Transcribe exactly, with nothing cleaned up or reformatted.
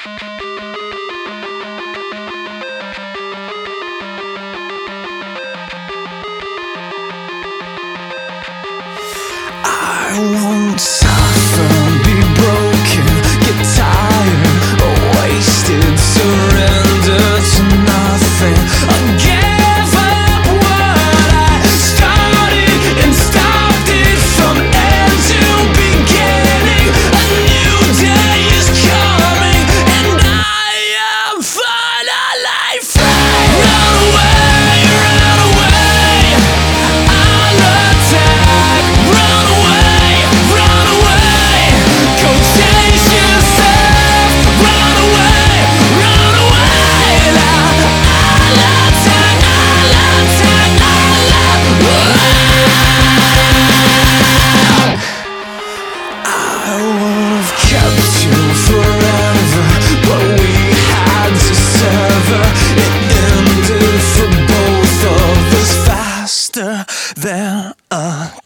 I won't suffer, be broken, get tired, wasted, surrender to nothing. I'll give up what I started and stopped it from end to beginning. A new day is coming and I am finally free. Run away, run away, I'll attack. Run away, run away, go chase yourself. Run away, run away, I'll attack, I'll attack, I'll attack. I would've kept you forever, but we had to sever. It ended for both of us faster than a